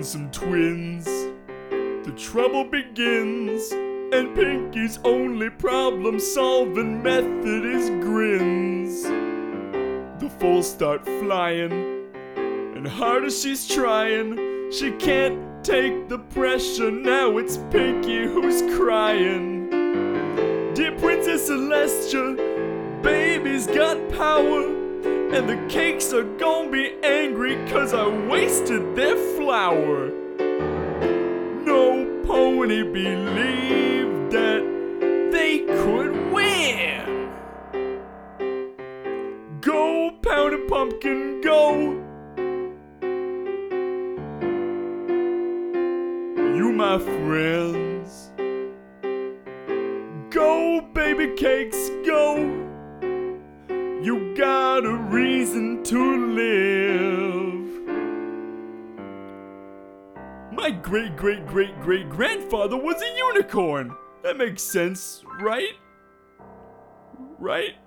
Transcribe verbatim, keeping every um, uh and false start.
lonesome twins. The trouble begins, and Pinky's only problem-solving method is grins. The foals start flying, and hard as she's trying, she can't take the pressure. Now it's Pinky who's crying. Dear Princess Celestia, baby's got power, and the cakes are gonna be angry 'cause I wasted their flour. No pony believed that they could win. Go, Pounded Pumpkin, go! You my friends. Go, baby cakes, go! You got a reason to live. My great-great-great-great-grandfather was a unicorn. That makes sense, right? Right?